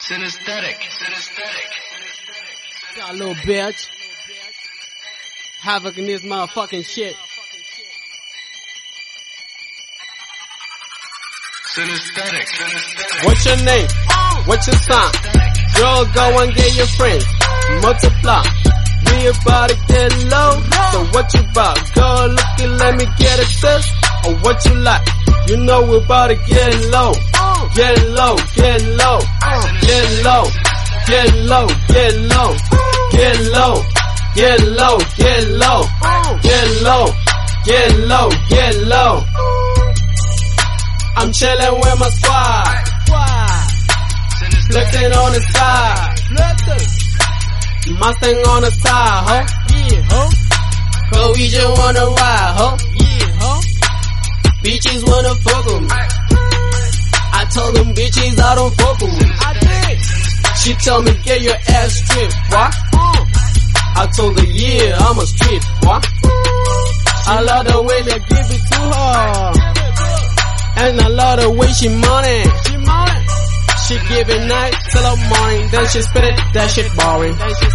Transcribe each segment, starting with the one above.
Synesthetic. Got a little bitch. Havoc in this motherfucking shit. Synesthetic. What's your name? What's your sign? Girl, go and get your friends. Multiply. We about to get low. So what you about? Girl, looking, let me get a test. Or what you like? You know we're about to get low. Get low, get low. Get low, get low, get low. Get low, get low, get low. Get low, get low, get low. I'm chillin' with my squad. Flexing on the side. Mustang on the side, ho. Yeah, ho. Cause we just wanna ride, ho. Yeah, ho. Bitches wanna fuck with me. I told them bitches I don't fuck with me. I did. She told me get your ass stripped, what? I told her yeah, I'm a strip, what? I love the way they give it to her. And I love the way she money. She give it night till the morning, then she spit it, that shit boring.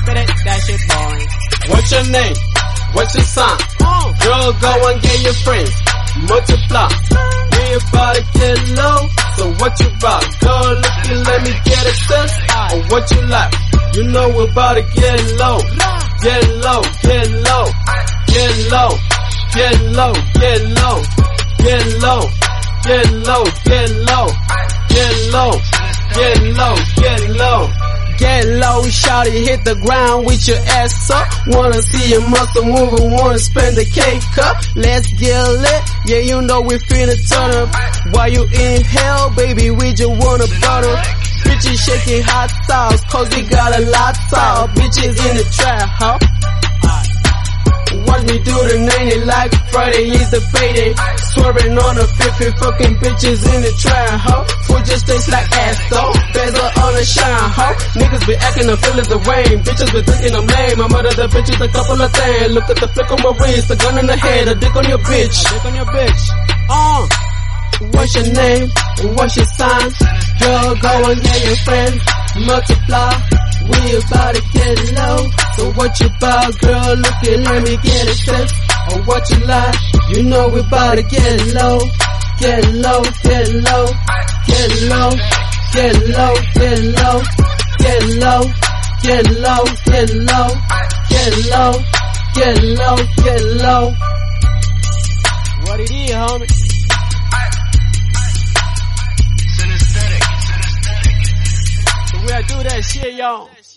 What's your name? What's your sign? Girl, go and get your friends. Multiply. We about to get low. So what you about? Girl, looking, let me get a test. Or what you like? You know we're about to get low. Get low, get low. Get low, get low, get low. Get low, get low, get low. Get low. Get low, get low. Get low, shawty, hit the ground with your ass up. Wanna see your muscle move and wanna spend the cake up. Let's get lit, yeah, you know we finna turn up. While you inhale, baby, we just wanna butter. Bitches shaking hot sauce, cause we got a lot of bitches in the trap, huh? Watch me do the 90 like Friday is the payday. Swerving on the 50, fucking bitches in the trap, ho. Food just tastes like ass, though. Bezel on the shine, ho. Niggas be acting and feeling the rain. Bitches be thinking I'm lame. I murder the bitches a couple of things. Look at the flick on my wrist, a gun in the head, a dick on your bitch. What's your name? What's your sign? Girl, go and get your friends. Multiply. We about to get low. So what you about, girl? Looking, let me get a test. Or what you like? You know we about to get low. Get low, get low. Get low, get low, get low. Get low, get low, get low. Get low, get low, get low. What it is, homie? Synesthetic. So we do that shit, y'all.